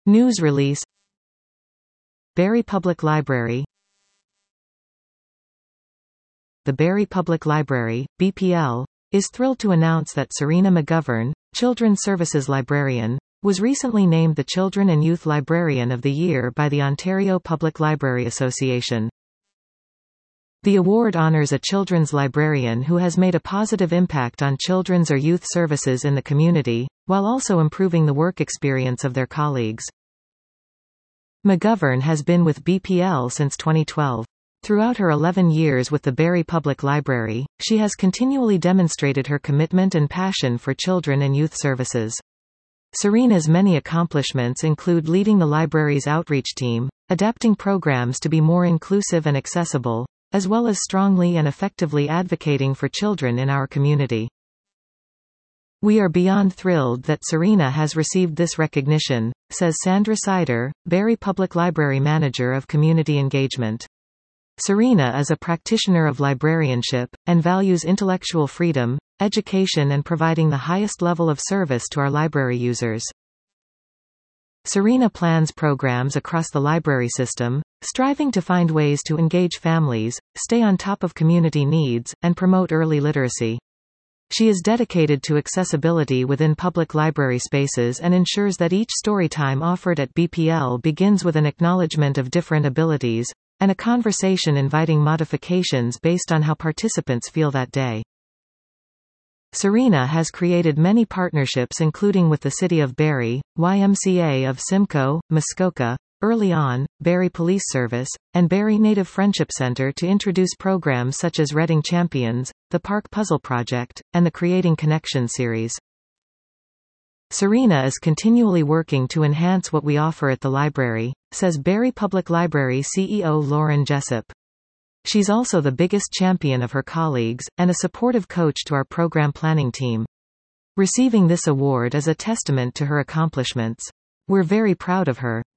News release. Barre Public Library. The Barre Public Library, BPL, is thrilled to announce that Serena McGovern, Children's Services Librarian, was recently named the Children and Youth Librarian of the Year by the Ontario Public Library Association. The award honors a children's librarian who has made a positive impact on children's or youth services in the community, while also improving the work experience of their colleagues. McGovern has been with BPL since 2012. Throughout her 11 years with the Barre Public Library, she has continually demonstrated her commitment and passion for children and youth services. Serena's many accomplishments include leading the library's outreach team, adapting programs to be more inclusive and accessible, as well as strongly and effectively advocating for children in our community. We are beyond thrilled that Serena has received this recognition, says Sandra Sider, Barre Public Library Manager of Community Engagement. Serena is a practitioner of librarianship, and values intellectual freedom, education and providing the highest level of service to our library users. Serena plans programs across the library system, striving to find ways to engage families, stay on top of community needs, and promote early literacy. She is dedicated to accessibility within public library spaces and ensures that each storytime offered at BPL begins with an acknowledgement of different abilities, and a conversation inviting modifications based on how participants feel that day. Serena has created many partnerships including with the City of Barre, YMCA of Simcoe, Muskoka, Early On, Barre Police Service, and Barre Native Friendship Center to introduce programs such as Reading Champions, the Park Puzzle Project, and the Creating Connections series. Serena is continually working to enhance what we offer at the library, says Barre Public Library CEO Lauren Jessup. She's also the biggest champion of her colleagues, and a supportive coach to our program planning team. Receiving this award is a testament to her accomplishments. We're very proud of her.